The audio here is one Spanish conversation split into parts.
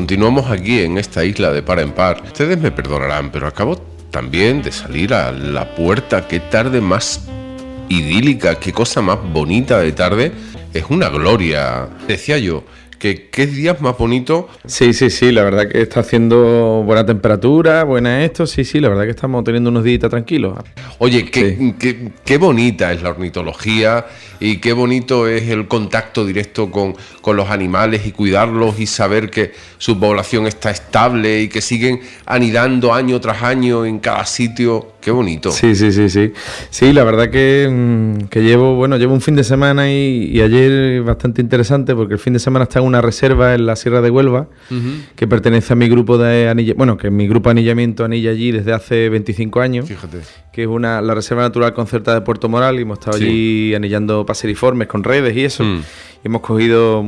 continuamos aquí en esta isla de par en par. Ustedes me perdonarán, pero acabo también de salir a la puerta. Qué tarde más idílica, qué cosa más bonita de tarde. Es una gloria. Decía yo que qué días más bonitos. Sí, la verdad que está haciendo buena temperatura, buena esto, sí, la verdad que estamos teniendo unos días tranquilos. Oye, qué bonita es la ornitología y qué bonito es el contacto directo con los animales y cuidarlos y saber que su población está estable y que siguen anidando año tras año en cada sitio. Qué bonito. Sí. Sí, la verdad que llevo un fin de semana y ayer bastante interesante porque el fin de semana está en una reserva en la Sierra de Huelva, que pertenece a mi grupo de anillamiento, que es mi grupo de anillamiento anilla allí desde hace 25 años. Fíjate. Que es la Reserva Natural Concertada de Puerto Moral y hemos estado allí anillando paseriformes con redes y eso. Y hemos cogido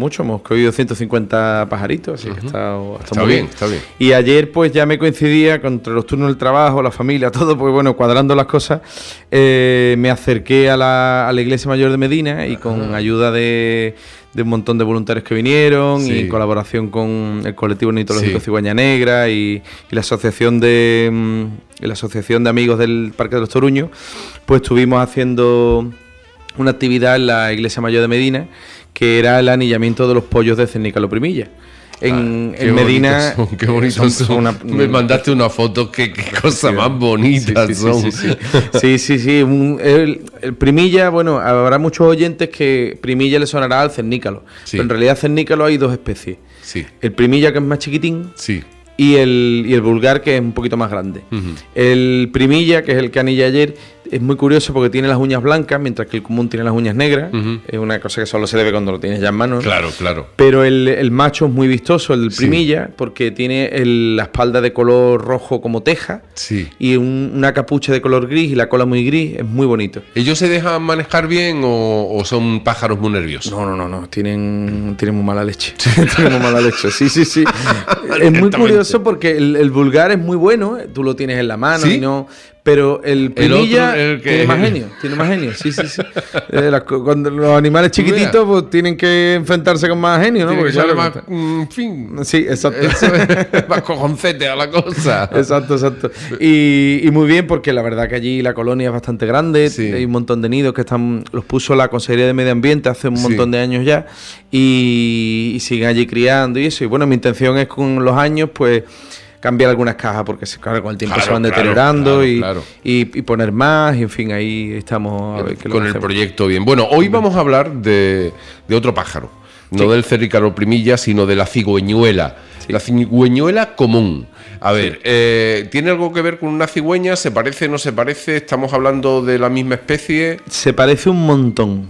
150 pajaritos, así que está muy bien. Está bien. Y ayer pues ya me coincidía entre los turnos del trabajo, la familia, todo, pues bueno, cuadrando las cosas, me acerqué a la Iglesia Mayor de Medina y con ayuda de un montón de voluntarios que vinieron y en colaboración con el colectivo ornitológico Cigüeña Negra y la asociación de amigos del Parque de los Toruños, pues estuvimos haciendo una actividad en la Iglesia Mayor de Medina que era el anillamiento de los pollos de Cernícalo Primilla. En Medina... Qué bonitos son. Me mandaste una foto, qué cosa más bonita son. Sí. El Primilla, bueno, habrá muchos oyentes que Primilla le sonará al cernícalo. Pero en realidad cernícalo hay dos especies. Sí. El Primilla, que es más chiquitín, y el vulgar, que es un poquito más grande. El Primilla, que es el que anilla ayer, es muy curioso porque tiene las uñas blancas, mientras que el común tiene las uñas negras. Es una cosa que solo se le ve cuando lo tienes ya en mano, ¿no? Claro. Pero el macho es muy vistoso, el del Primilla, porque tiene la espalda de color rojo como teja y una capucha de color gris y la cola muy gris. Es muy bonito. ¿Ellos se dejan manejar bien o son pájaros muy nerviosos? No. Tienen muy mala leche. Tienen muy mala leche, sí. Es muy curioso porque el vulgar es muy bueno, tú lo tienes en la mano y no... Pero el Primilla tiene más genio, sí. Cuando los animales chiquititos pues tienen que enfrentarse con más genio, ¿no? Porque claro, más, fin. Sí, exacto. Eso es más cojoncete a la cosa. Exacto. Y muy bien, porque la verdad que allí la colonia es bastante grande, hay un montón de nidos que los puso la Consejería de Medio Ambiente hace un montón de años ya, y siguen allí criando y eso. Y bueno, mi intención es con los años, pues, cambiar algunas cajas porque claro, con el tiempo se van deteriorando y poner más, y en fin, ahí estamos a ver qué con el proyecto bien. Bueno, hoy vamos a hablar de otro pájaro, no del Cernícalo Primilla, sino de la cigüeñuela. La cigüeñuela común. A ver, ¿tiene algo que ver con una cigüeña? ¿Se parece, no se parece? ¿Estamos hablando de la misma especie? Se parece un montón.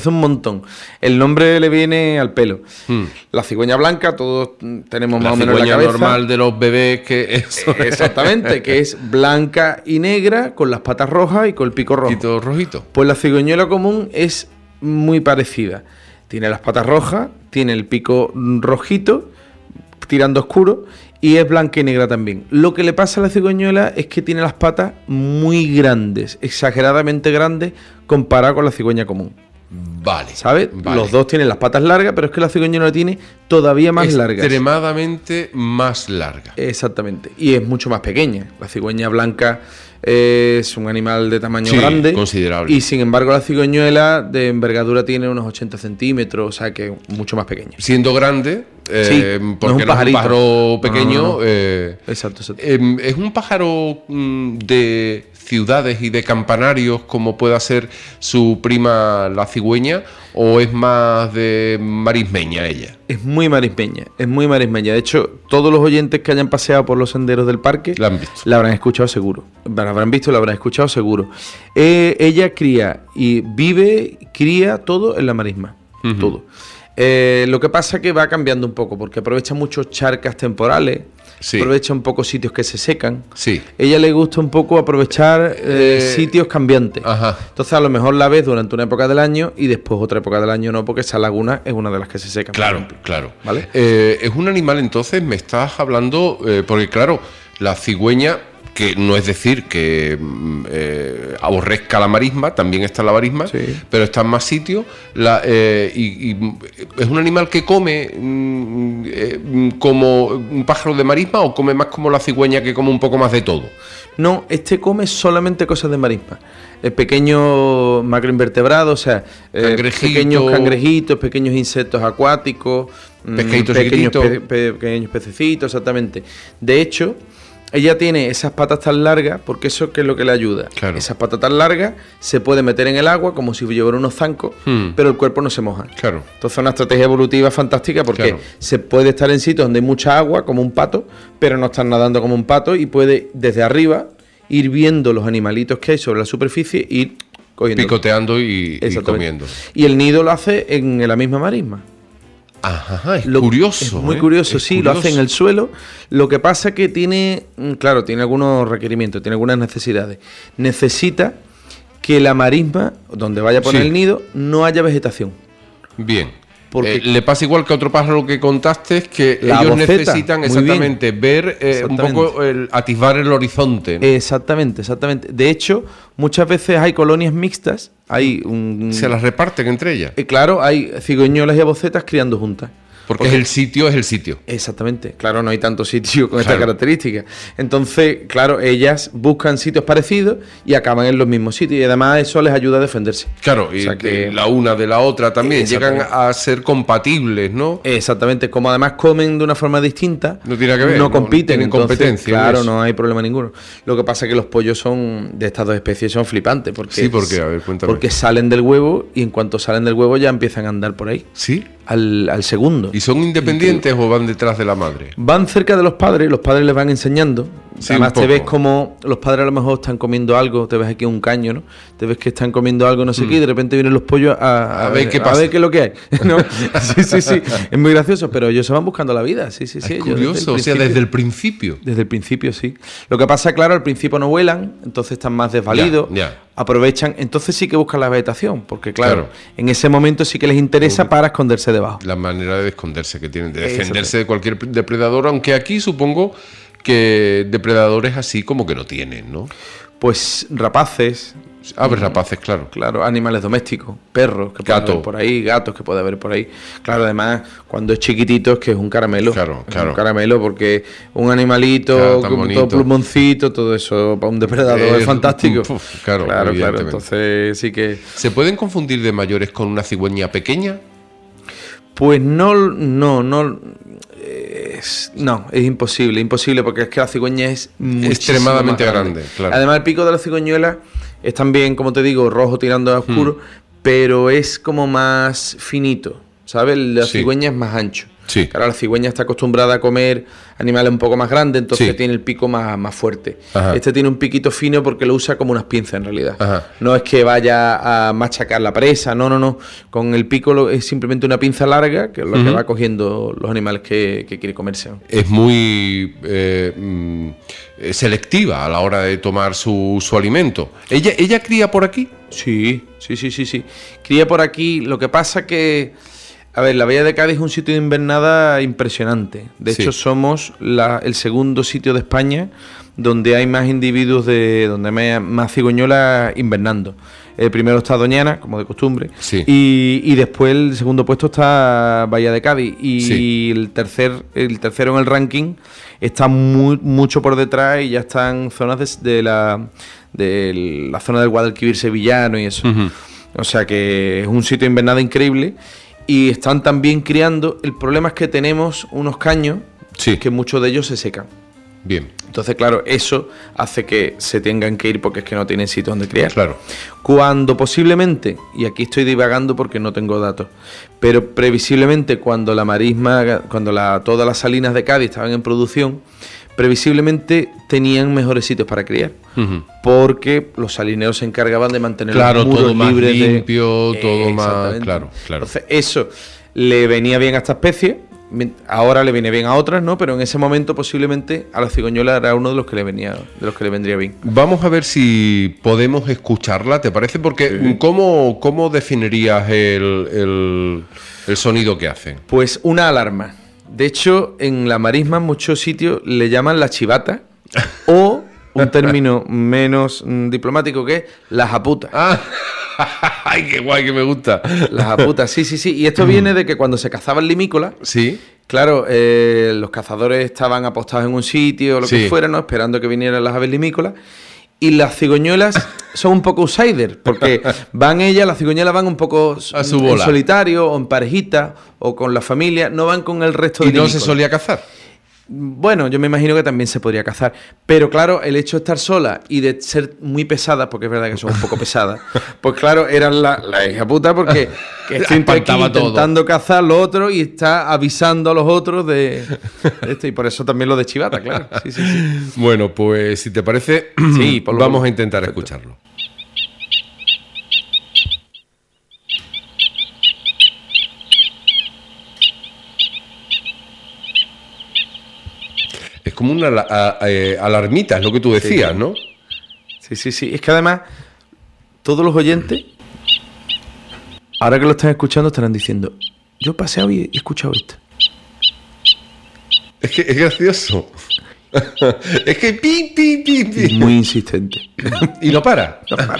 El nombre le viene al pelo. La cigüeña blanca, todos tenemos más o menos en la cabeza. La cigüeña normal de los bebés, que eso. Exactamente, que es blanca y negra, con las patas rojas y con el pico rojo. Y todo rojito. Pues la cigüeñuela común es muy parecida. Tiene las patas rojas, tiene el pico rojito, tirando oscuro, y es blanca y negra también. Lo que le pasa a la cigüeñuela es que tiene las patas muy grandes, exageradamente grandes, comparado con la cigüeña común. Vale. ¿Sabes? Vale. Los dos tienen las patas largas, pero es que la cigüeñuela tiene todavía más largas. Extremadamente más larga. Exactamente. Y es mucho más pequeña. La cigüeña blanca es un animal de tamaño grande, considerable. Y sin embargo la cigüeñuela de envergadura tiene unos 80 centímetros, o sea que mucho más pequeña. Siendo grande, porque no es un pájaro pequeño. No. Exacto. Es un pájaro de ciudades y de campanarios, como pueda ser su prima la cigüeña, o es más de marismeña ella. Es muy marismeña. De hecho, todos los oyentes que hayan paseado por los senderos del parque la han visto. La habrán escuchado seguro. La habrán visto y la habrán escuchado seguro. Ella cría todo en la marisma. Todo. Lo que pasa es que va cambiando un poco, porque aprovecha muchos charcas temporales, aprovecha un poco sitios que se secan. Ella le gusta un poco aprovechar sitios cambiantes. Entonces a lo mejor la ves durante una época del año y después otra época del año no, porque esa laguna es una de las que se secan. Claro. ¿Vale? Es un animal, entonces, me estás hablando, porque claro, la cigüeña, que no es decir que aborrezca la marisma, también está la marisma, Sí. pero está en más sitios. Y es un animal que come como un pájaro de marisma, o come más como la cigüeña, que come un poco más de todo. No, este come solamente cosas de marisma. Pequeños macroinvertebrados, o sea, pequeños cangrejitos, pequeños insectos acuáticos, Pescaditos pequeños, chiquititos. pequeños pececitos, exactamente. De hecho, ella tiene esas patas tan largas, porque eso ¿qué es lo que le ayuda? Claro. Esas patas tan largas se puede meter en el agua como si llevara unos zancos, pero el cuerpo no se moja. Claro. Entonces es una estrategia evolutiva fantástica, porque Claro. se puede estar en sitios donde hay mucha agua, como un pato, pero no estar nadando como un pato, y puede desde arriba ir viendo los animalitos que hay sobre la superficie y ir cogiendo. Picoteando y comiendo. Y el nido lo hace en la misma marisma. Ajá, es curioso. Es muy curioso, sí, lo hace en el suelo. Lo que pasa que tiene, claro, tiene algunos requerimientos, tiene algunas necesidades. Necesita que la marisma, donde vaya a poner Sí. el nido, no haya vegetación. Bien. Porque le pasa igual que a otro pájaro que contaste, es que La ellos boceta, necesitan muy exactamente ver Exactamente. un poco atisbar el horizonte, ¿no? Exactamente, exactamente. De hecho, muchas veces hay colonias mixtas, hay Se las reparten entre ellas. claro, hay cigüeñolas y abocetas criando juntas. Porque es el sitio. Exactamente, claro, no hay tanto sitio con esta Claro. característica. Entonces, claro, ellas buscan sitios parecidos y acaban en los mismos sitios, y además eso les ayuda a defenderse. Claro, O y sea que- la una de la otra también llegan a ser compatibles, ¿no? Exactamente, como además comen de una forma distinta, No tiene nada que ver, no no compiten, tienen entonces, competencia en claro, eso. no hay problema ninguno. Lo que pasa es que los pollos son de estas dos especies son flipantes, porque Sí, ¿por qué? A ver, cuéntame. porque salen del huevo y en cuanto salen del huevo ya empiezan a andar por ahí ¿Sí? al segundo. ¿Y son independientes o van detrás de la madre? Van cerca de los padres les van enseñando. Sí, Además un te ves poco. como los padres a lo mejor están comiendo algo, te ves aquí un caño, ¿no? Te ves que están comiendo algo, no sé qué, y de repente vienen los pollos A ver qué a pasa. ver qué es lo que hay. ¿no? Sí. Es muy gracioso, pero ellos se van buscando la vida, sí. Es ellos curioso, o sea, desde el principio. Desde el principio, sí. Lo que pasa, claro, al principio no vuelan, entonces están más desvalidos, Ya. aprovechan, entonces sí que buscan la vegetación, porque claro, Claro. en ese momento sí que les interesa para esconderse debajo. La manera de esconderse que tienen, de defenderse Exacto. de cualquier depredador, aunque aquí supongo que depredadores así como que no tienen, ¿no? Pues rapaces, Aves rapaces, claro. claro, animales domésticos, perros que puede Gato. haber por ahí, gatos que puede haber por ahí. Claro, además, cuando es chiquitito es que es un caramelo. Claro, Es claro. un caramelo porque un animalito Claro, tan con bonito. todo plumoncito, todo eso para un depredador es fantástico. Claro, claro. evidentemente. Entonces sí que... ¿Se pueden confundir de mayores con una cigüeña pequeña? Pues no, es imposible porque es que la cigüeña es muchísimo Extremadamente más grande, claro. Además el pico de la cigüeñuela es también, como te digo, rojo tirando a oscuro, pero es como más finito, ¿sabes? La Sí. cigüeña es más ancho. Sí. Claro, la cigüeña está acostumbrada a comer animales un poco más grandes, entonces Sí. tiene el pico más fuerte. Ajá. Este tiene un piquito fino porque lo usa como unas pinzas en realidad. Ajá. No es que vaya a machacar la presa, no. Con el pico es simplemente una pinza larga que es lo que va cogiendo los animales que quiere comerse. Es muy selectiva a la hora de tomar su alimento. ¿Ella cría por aquí? Sí. Cría por aquí. Lo que pasa que, a ver, la Bahía de Cádiz es un sitio de invernada impresionante. De Sí. hecho, somos el segundo sitio de España donde hay más individuos, donde hay más cigüeñolas invernando. El primero está Doñana, como de costumbre, Sí. y después el segundo puesto está Bahía de Cádiz. Y Sí. el tercero en el ranking está mucho por detrás y ya están zonas de la zona del Guadalquivir sevillano y eso. O sea que es un sitio de invernada increíble y están también criando. El problema es que tenemos unos caños Sí. que muchos de ellos se secan. Bien, Entonces, claro, eso hace que se tengan que ir porque es que no tienen sitio donde criar. claro. Cuando posiblemente, y aquí estoy divagando porque no tengo datos, pero previsiblemente cuando la marisma, todas las salinas de Cádiz estaban en producción, previsiblemente tenían mejores sitios para criar. Porque los salineros se encargaban de mantener Claro, los muros todo más libres limpio, todo más... Exactamente. Claro. Entonces, eso le venía bien a esta especie, ahora le viene bien a otras, ¿no? Pero en ese momento posiblemente a la cigüeñola era uno de los que le vendría bien. Vamos a ver si podemos escucharla, ¿te parece? Porque ¿cómo definirías el sonido que hacen? Pues una alarma. De hecho, en la marisma en muchos sitios le llaman la chivata o un término menos diplomático que es la japuta. Ah, ¡ay, qué guay, que me gusta! La japuta, sí, sí, sí. Y esto viene de que cuando se cazaban limícolas, Sí, claro, los cazadores estaban apostados en un sitio o lo Sí. que fuera, ¿no? Esperando que vinieran las aves limícolas. Y las cigüeñuelas son un poco outsiders, porque las cigüeñuelas van un poco A su en bola. solitario, o en parejita, o con la familia, no van con el resto y de no se limícolas. solía cazar. Bueno, yo me imagino que también se podría cazar. Pero claro, el hecho de estar sola y de ser muy pesadas, porque es verdad que son un poco pesadas, pues claro, eran la hija puta porque que estoy aquí Espantaba todo. intentando cazar lo otro y está avisando a los otros de esto. Y por eso también lo de chivata, claro. Sí, sí, sí. Bueno, pues si te parece, Sí, por lo vamos a menos. intentar Perfecto. escucharlo. Es como una alarmita, es lo que tú decías, Sí. ¿no? Sí, sí, sí. Es que además, todos los oyentes, ahora que lo están escuchando, estarán diciendo, yo he paseado y he escuchado esto. Es que es gracioso. Es que pi, pi, pi, pi. Muy insistente. Y no para.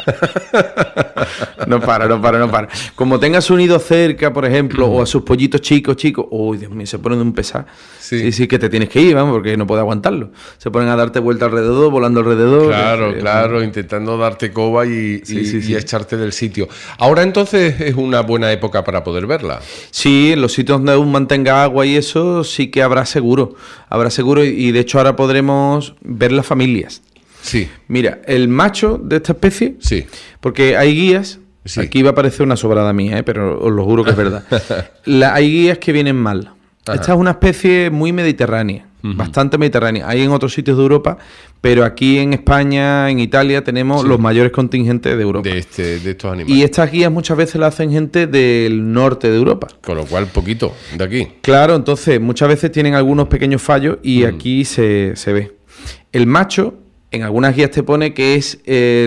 No para. Como tenga su nido cerca, por ejemplo, o a sus pollitos chicos, uy, Dios mío, se ponen de un pesar. Sí. Sí, sí, que te tienes que ir, vamos, porque no puedes aguantarlo. Se ponen a darte vuelta alrededor, volando alrededor. Claro, claro, intentando darte coba y Sí. echarte del sitio. Ahora entonces es una buena época para poder verla. Sí, en los sitios donde aún mantenga agua y eso sí que habrá seguro. Y de hecho ahora podremos ver las familias. Sí, Mira, el macho de esta especie, sí. porque hay guías, Sí. aquí va a parecer una sobrada mía, pero os lo juro que es verdad. Hay guías que vienen mal. Ajá. Esta es una especie muy mediterránea, bastante mediterránea. Hay en otros sitios de Europa, pero aquí en España, en Italia, tenemos los mayores contingentes de Europa. De estos animales. Y estas guías muchas veces las hacen gente del norte de Europa. Con lo cual, poquito de aquí. Claro, entonces muchas veces tienen algunos pequeños fallos y aquí se ve. El macho, en algunas guías te pone que es que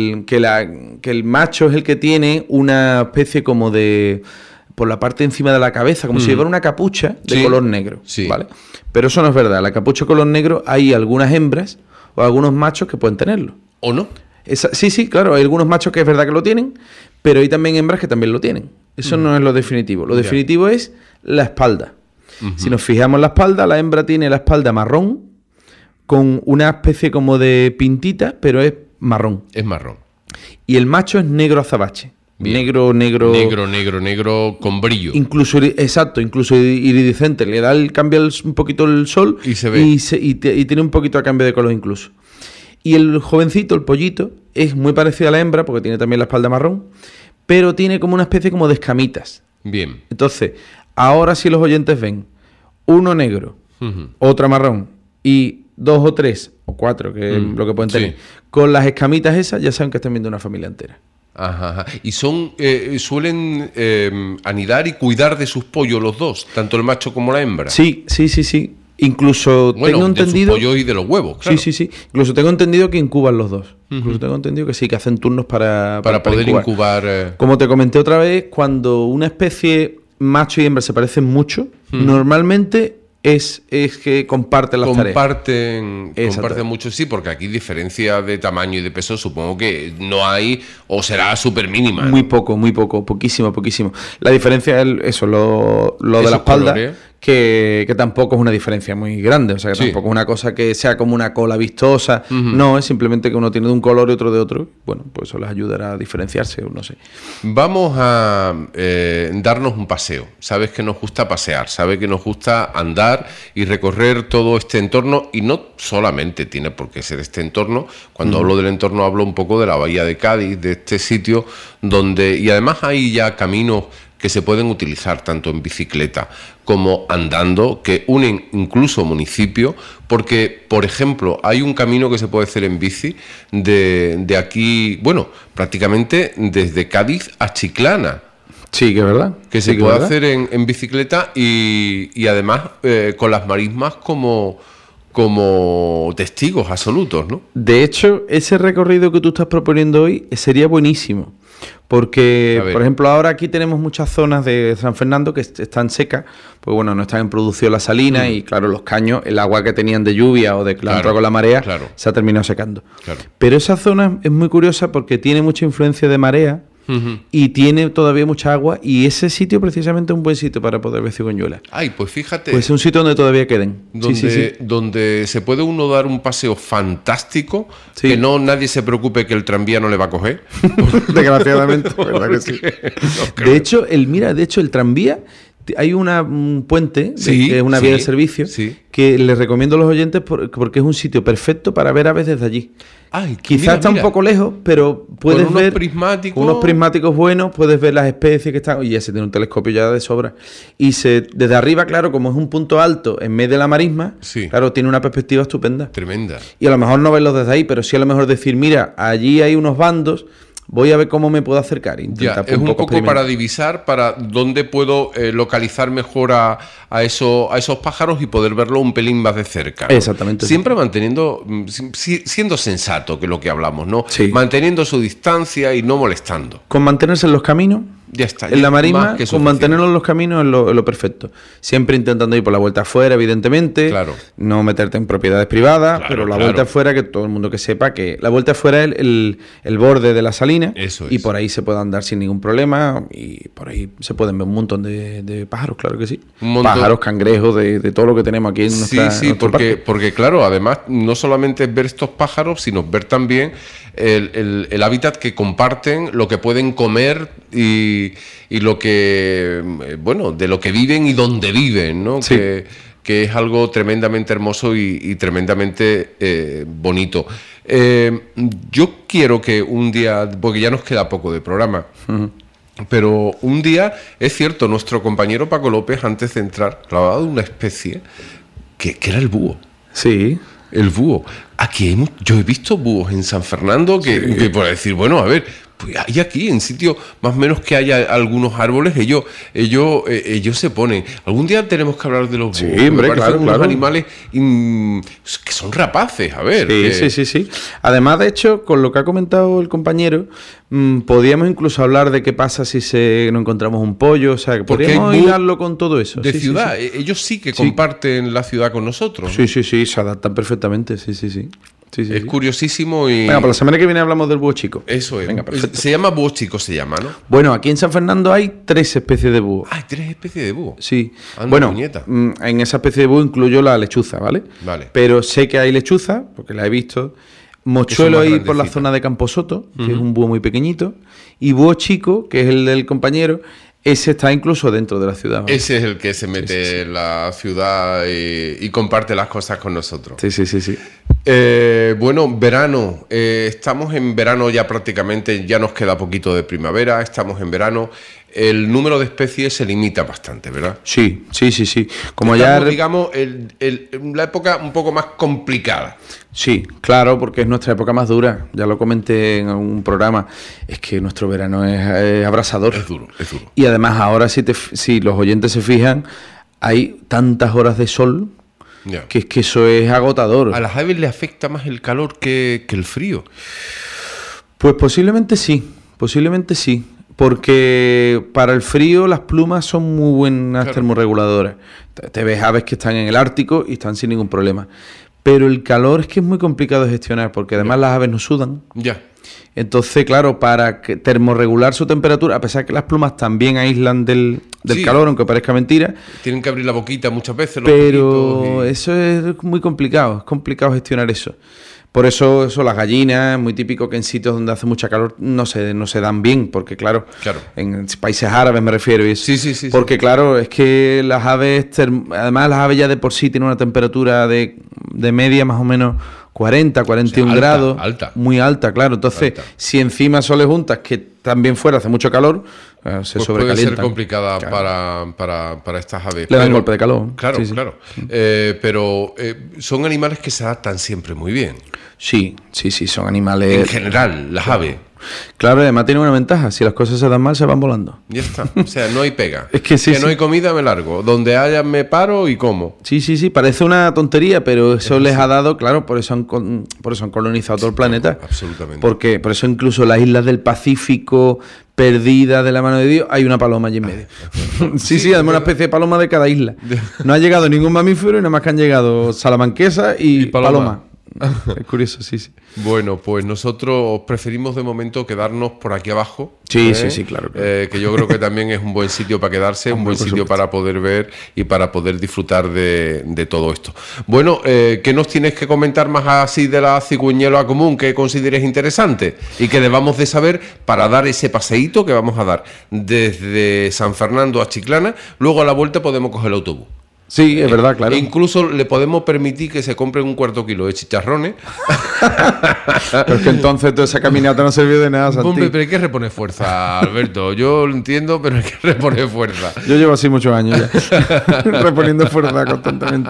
el macho es el que tiene una especie como de por la parte de encima de la cabeza, como si llevara una capucha de Sí, color negro, sí. ¿vale? Pero eso no es verdad. La capucha de color negro hay algunas hembras o algunos machos que pueden tenerlo. ¿O no? Sí, claro, hay algunos machos que es verdad que lo tienen, pero hay también hembras que también lo tienen. Eso no es lo definitivo. Lo Ya. definitivo es la espalda. Si nos fijamos en la espalda, la hembra tiene la espalda marrón, con una especie como de pintita, pero es marrón. Es marrón. Y el macho es negro azabache. Bien. Negro. Negro, con brillo. Incluso iridiscente. Le da cambia un poquito el sol Y se ve. y tiene un poquito a cambio de color incluso. Y el jovencito, el pollito, es muy parecido a la hembra porque tiene también la espalda marrón, pero tiene como una especie como de escamitas. Bien. Entonces, ahora si los oyentes ven uno negro, Ujú. otra marrón y 2 o 3 o 4, que es lo que pueden sí. tener, con las escamitas esas, ya saben que están viendo una familia entera. Ajá. Y suelen anidar y cuidar de sus pollos los dos, tanto el macho como la hembra. Sí. Incluso Bueno, tengo de sus entendido. pollos y de los huevos, claro. Sí. Incluso tengo entendido que incuban los dos. Incluso tengo entendido que sí, que hacen turnos para Poder incubar. Como te comenté otra vez, cuando una especie macho y hembra se parecen mucho, normalmente es que comparten las tareas. Comparten Exacto. mucho, sí, porque aquí diferencia de tamaño y de peso supongo que no hay o será súper mínima. Muy poco, poquísimo. La diferencia es eso, lo de Esos la espalda, colores. que tampoco es una diferencia muy grande, o sea, que Sí. tampoco es una cosa que sea como una cola vistosa, no, es simplemente que uno tiene de un color y otro de otro, bueno, pues eso les ayudará a diferenciarse, o no sé. Vamos a darnos un paseo. Sabes que nos gusta pasear, sabes que nos gusta andar y recorrer todo este entorno, y no solamente tiene por qué ser este entorno. Cuando hablo del entorno hablo un poco de la bahía de Cádiz, de este sitio donde, y además hay ya caminos que se pueden utilizar tanto en bicicleta como andando, que unen incluso municipios, porque, por ejemplo, hay un camino que se puede hacer en bici de aquí, bueno, prácticamente desde Cádiz a Chiclana, Sí, que es verdad. que Sí, se que puede es verdad. hacer en bicicleta y además con las marismas como como testigos absolutos, ¿no? De hecho, ese recorrido que tú estás proponiendo hoy sería buenísimo. Porque, por ejemplo, ahora aquí tenemos muchas zonas de San Fernando que están secas, pues bueno, no están en producción la salina y claro, los caños, el agua que tenían de lluvia o de que la entró con la marea, se ha terminado secando. Claro. Pero esa zona es muy curiosa porque tiene mucha influencia de marea y tiene todavía mucha agua y ese sitio precisamente es un buen sitio para poder ver cigüeñuelas. Ay, pues fíjate. Pues es un sitio donde todavía queden. Donde se puede uno dar un paseo fantástico, que no nadie se preocupe que el tranvía no le va a coger. Desgraciadamente, ¿verdad que sí? De hecho, el tranvía, hay un puente, que es una vía de servicio, que les recomiendo a los oyentes porque es un sitio perfecto para ver aves desde allí. Ay, quizás está un poco lejos, pero puedes ver unos prismáticos buenos, puedes ver las especies que están. Y ya se tiene un telescopio ya de sobra. Y desde arriba, claro, como es un punto alto en medio de la marisma, claro, tiene una perspectiva estupenda. Tremenda. Y a lo mejor no verlos desde ahí, pero sí a lo mejor decir, mira, allí hay unos bandos. Voy a ver cómo me puedo acercar. Es un poco para divisar, para dónde puedo localizar mejor a esos pájaros y poder verlo un pelín más de cerca, ¿no? Exactamente. Siempre siendo sensato, que es lo que hablamos, ¿no? Sí. Manteniendo su distancia y no molestando. Con mantenerse en los caminos. Ya está. En la marisma, con mantenerlo en los caminos es lo perfecto. Siempre intentando ir por la vuelta afuera, evidentemente. Claro. No meterte en propiedades privadas, pero la vuelta afuera, que todo el mundo que sepa que la vuelta afuera es el borde de la salina. Eso es. Y por ahí se puede andar sin ningún problema. Y por ahí se pueden ver un montón de pájaros, claro que sí. Pájaros, cangrejos, de todo lo que tenemos aquí en nuestra porque claro, además, no solamente es ver estos pájaros, sino ver también el hábitat que comparten, lo que pueden comer y lo que, bueno, de lo que viven y dónde viven, ¿no? Sí. Que es algo tremendamente hermoso y tremendamente bonito. Yo quiero que un día, porque ya nos queda poco de programa, pero un día, es cierto, nuestro compañero Paco López, antes de entrar, hablaba de una especie que era el búho. Sí. El búho. Aquí yo he visto búhos en San Fernando que por decir, bueno, a ver, pues hay aquí en sitio más o menos que haya algunos árboles, ellos se ponen. Algún día tenemos que hablar de los búhos. Sí, hombre, claro, son unos animales que son rapaces, a ver. Sí. Además, de hecho, con lo que ha comentado el compañero, podríamos incluso hablar de qué pasa si nos encontramos un pollo, o sea, que podríamos hilarlo con todo eso. De ciudad, ellos sí que comparten la ciudad con nosotros, ¿no? Sí, se adaptan perfectamente, sí. Es curiosísimo y... Venga, para la semana que viene hablamos del búho chico. Eso es. Venga, perfecto. Se llama búho chico, se llama, ¿no? Bueno, aquí en San Fernando hay 3 especies de búho. Hay 3 especies de búho. Sí. Bueno, en esa especie de búho incluyo la lechuza, ¿vale? Vale. Pero sé que hay lechuza, porque la he visto. Mochuelo ahí por la zona de Camposoto, que es un búho muy pequeñito. Y búho chico, que es el del compañero, ese está incluso dentro de la ciudad, ¿vale? Ese es el que se mete en la ciudad y comparte las cosas con nosotros. Sí. Bueno, verano. Estamos en verano ya prácticamente, ya nos queda poquito de primavera, estamos en verano. El número de especies se limita bastante, ¿verdad? Sí. Como estamos, digamos, la época un poco más complicada. Sí, claro, porque es nuestra época más dura. Ya lo comenté en algún programa. Es que nuestro verano es abrasador. Es duro. Y además ahora, si los oyentes se fijan, hay tantas horas de sol que es que eso es agotador. ¿A las aves le afecta más el calor que el frío? Pues posiblemente sí. Porque para el frío las plumas son muy buenas termorreguladoras. Te ves aves que están en el Ártico y están sin ningún problema. Pero el calor es que es muy complicado de gestionar, porque además las aves no sudan. Ya. Entonces, claro, para termorregular su temperatura, a pesar que las plumas también aíslan del calor, aunque parezca mentira. Tienen que abrir la boquita muchas veces. Pero eso es muy complicado, es complicado gestionar eso. Por eso las gallinas, muy típico que en sitios donde hace mucha calor no se dan bien, porque claro, en países árabes me refiero. Y sí. Porque claro, es que las aves, además las aves ya de por sí tienen una temperatura de media más o menos 41 grados. Alta. Muy alta, claro. Entonces, si encima solo le juntas que también fuera hace mucho calor, se sobrecalientan. Puede ser complicada para estas aves. Le dan golpe de calor. Claro. Pero son animales que se adaptan siempre muy bien. Sí, son animales... En general, las aves. Claro, además tiene una ventaja, si las cosas se dan mal, se van volando. Ya está, o sea, no hay pega. Es que sí, no hay comida, me largo. Donde haya, me paro y como. Sí, parece una tontería, pero eso les ha dado, claro, por eso han colonizado todo el planeta. Absolutamente. Porque por eso incluso las islas del Pacífico, perdidas de la mano de Dios, hay una paloma allí en medio. Sí, además una especie de paloma de cada isla. No ha llegado ningún mamífero y nada más que han llegado salamanquesa y paloma. Es curioso, sí. Bueno, pues nosotros preferimos de momento quedarnos por aquí abajo. Sí, claro. Que yo creo que también es un buen sitio para quedarse, un buen sitio para poder ver y para poder disfrutar de todo esto. Bueno, ¿qué nos tienes que comentar más así de la cigüeñela común que consideres interesante y que debamos de saber para dar ese paseíto que vamos a dar desde San Fernando a Chiclana? Luego a la vuelta podemos coger el autobús. Sí, es verdad, claro. E incluso le podemos permitir que se compre un cuarto kilo de chicharrones. Pero es que entonces toda esa caminata no sirvió de nada, Santi. Hombre, pero hay que reponer fuerza, Alberto. Yo lo entiendo, pero hay que reponer fuerza. Yo llevo así muchos años ya, reponiendo fuerza constantemente.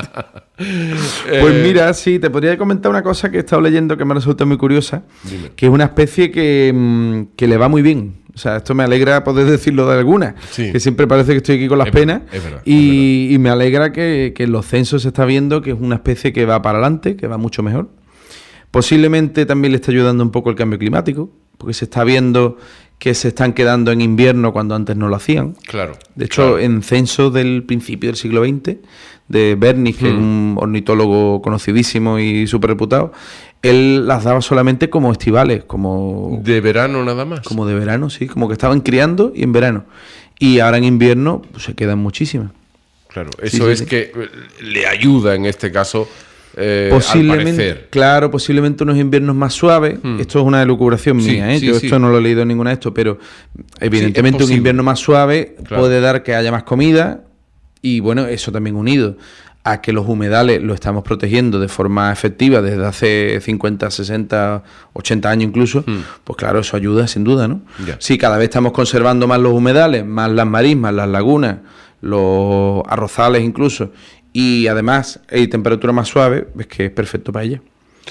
Pues mira, sí, te podría comentar una cosa que he estado leyendo que me resulta muy curiosa. Dime. Que es una especie que le va muy bien. O sea, esto me alegra poder decirlo de alguna, sí. Que siempre parece que estoy aquí con las penas. Es verdad, y me alegra que en los censos se está viendo que es una especie que va para adelante, que va mucho mejor. Posiblemente también le está ayudando un poco el cambio climático, porque se está viendo que se están quedando en invierno cuando antes no lo hacían. Claro. De hecho, en censos del principio del siglo XX, de Bernis, que es un ornitólogo conocidísimo y súper reputado, él las daba solamente como estivales, como... ¿De verano nada más? Como de verano, sí, como que estaban criando y en verano. Y ahora en invierno pues, se quedan muchísimas. Claro, eso es que le ayuda en este caso posiblemente, al parecer. Claro, posiblemente unos inviernos más suaves. Esto es una elucubración mía, ¿eh? Yo esto no lo he leído en ninguna de esto, pero evidentemente un invierno más suave puede dar que haya más comida y bueno, eso también unido a que los humedales los estamos protegiendo de forma efectiva desde hace 50, 60, 80 años incluso, pues claro, eso ayuda sin duda, ¿no? Ya. Sí, cada vez estamos conservando más los humedales, más las marismas, las lagunas, los arrozales incluso, y además hay temperatura más suave, ves que es perfecto para ella.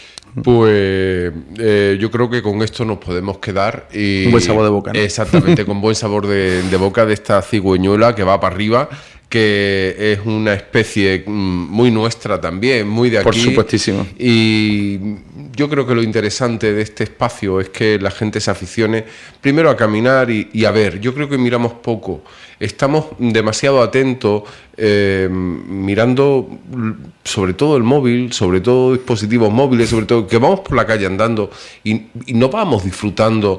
Pues yo creo que con esto nos podemos quedar y un buen sabor de boca, ¿no? Exactamente, con buen sabor de boca de esta cigüeñuela que va para arriba, que es una especie muy nuestra también, muy de aquí. Por supuestísimo. Y yo creo que lo interesante de este espacio es que la gente se aficione primero a caminar y a ver. Yo creo que miramos poco. Estamos demasiado atentos, mirando sobre todo el móvil, sobre todo dispositivos móviles, sobre todo que vamos por la calle andando y no vamos disfrutando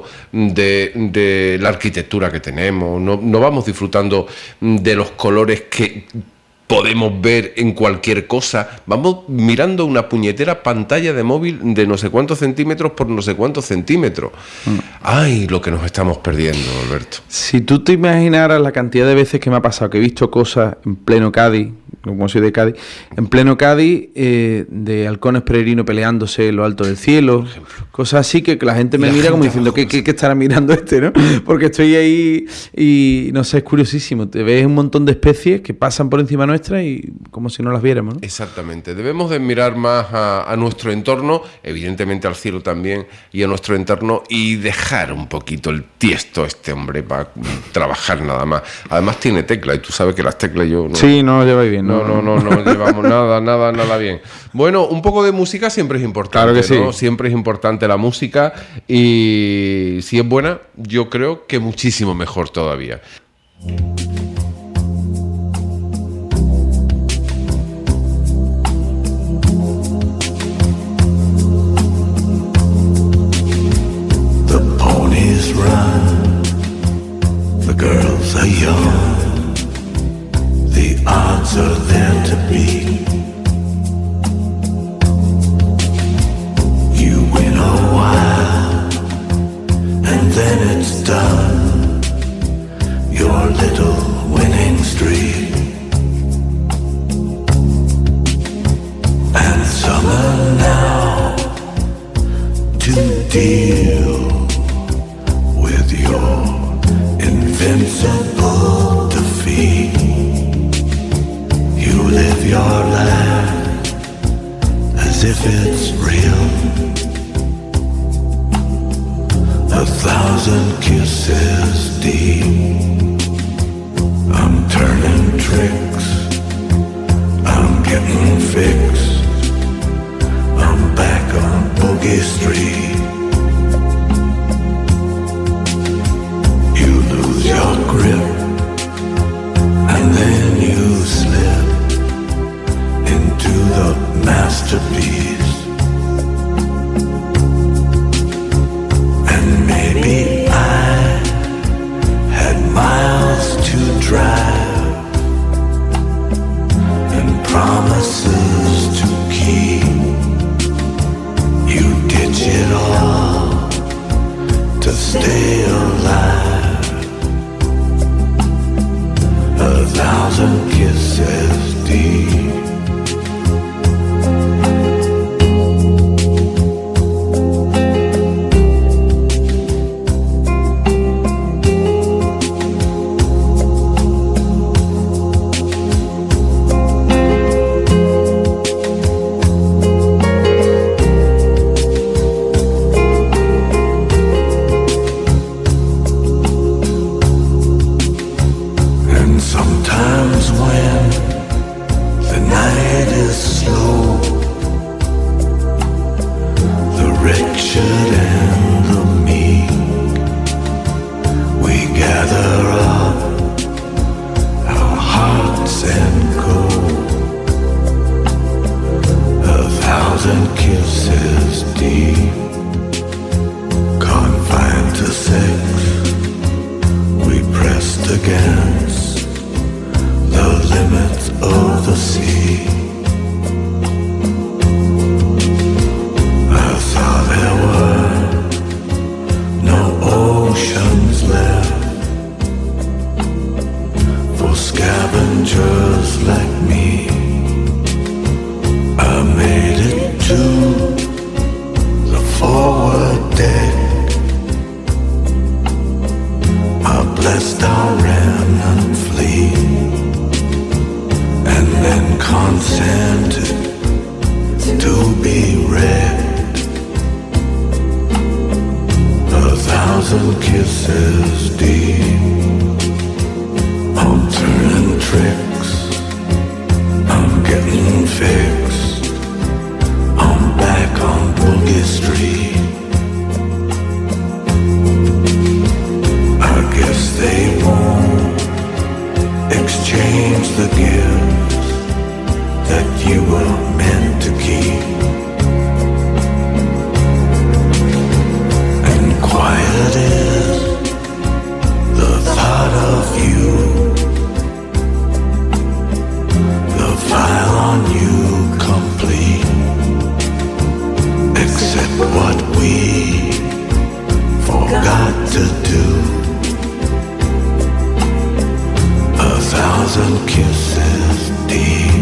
de la arquitectura que tenemos, no vamos disfrutando de los colores que podemos ver en cualquier cosa. Vamos mirando una puñetera pantalla de móvil de no sé cuántos centímetros por no sé cuántos centímetros. Ay, lo que nos estamos perdiendo, Alberto. Si tú te imaginaras la cantidad de veces que me ha pasado, que he visto cosas en pleno Cádiz, como soy de Cádiz, en pleno Cádiz, de halcones peregrinos peleándose en lo alto del cielo, cosas así que la gente me mira como diciendo, ¿qué estará mirando este, no? Porque estoy ahí y no sé, es curiosísimo. Te ves un montón de especies que pasan por encima nuestra y como si no las viéramos, ¿no? Exactamente. Debemos de mirar más a nuestro entorno, evidentemente al cielo también, y a nuestro entorno, y dejar un poquito el tiesto este hombre para trabajar nada más. Además tiene tecla, y tú sabes que las teclas yo... Sí, no lo lleváis bien, ¿no? No llevamos nada bien. Bueno, un poco de música siempre es importante, claro que sí, ¿no? Siempre es importante la música y si es buena, yo creo que muchísimo mejor todavía. The ponies run, the girls are young. The odds are there to beat. You win a while, and then it's done. Your little winning streak. And summer now to deal with your invincible defeat. You live your life as if it's real. thousand kisses deep. I'm turning tricks, I'm getting fixed, I'm back on Boogie Street. You lose your grip, and then you slip into the masterpiece. And maybe I had miles to drive and promises to keep. You ditch it all to stay alive. 1,000 kisses deep. Sometimes when the night is slow, the wretched and the meek, we gather up our hearts and go. 1,000 kisses deep, confined to sex, we pressed against the limits of the sea. I saw there were no oceans left for scavengers like me. I made it to the forward deck. I blessed our remnant fleet, and then consented to be wrecked. 1,000 kisses deep. I'm turning tricks, I'm getting fixed, I'm back on Boogie Street. I guess they won't exchange the gifts that you were meant to keep. And quiet is the thought of you, the file on you complete, except what we forgot to do. 1,000 kisses deep.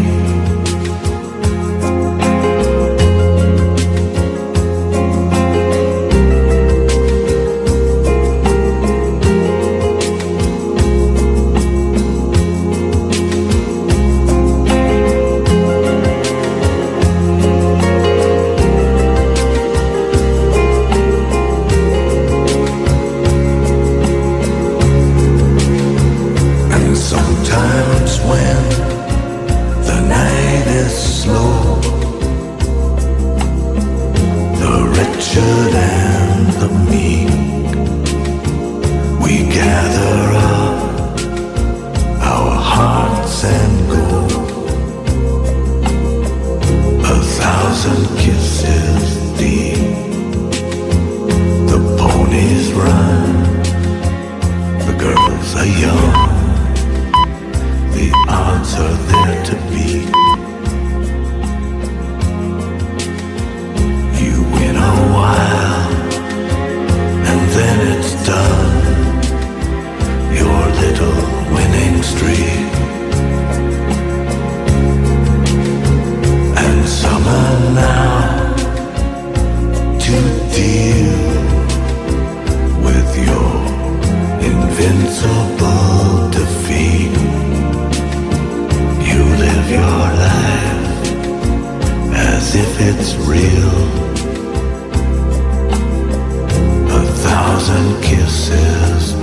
Sometimes when the night is slow, the wretched and the meek, we gather up our hearts and go. 1,000 kisses deep. The ponies run, the girls are young, the odds are there to beat. You win a while, and then it's done. Your little winning streak. And summer now to deal with your invincible defeat. You live your life as if it's real. 1,000 1,000 kisses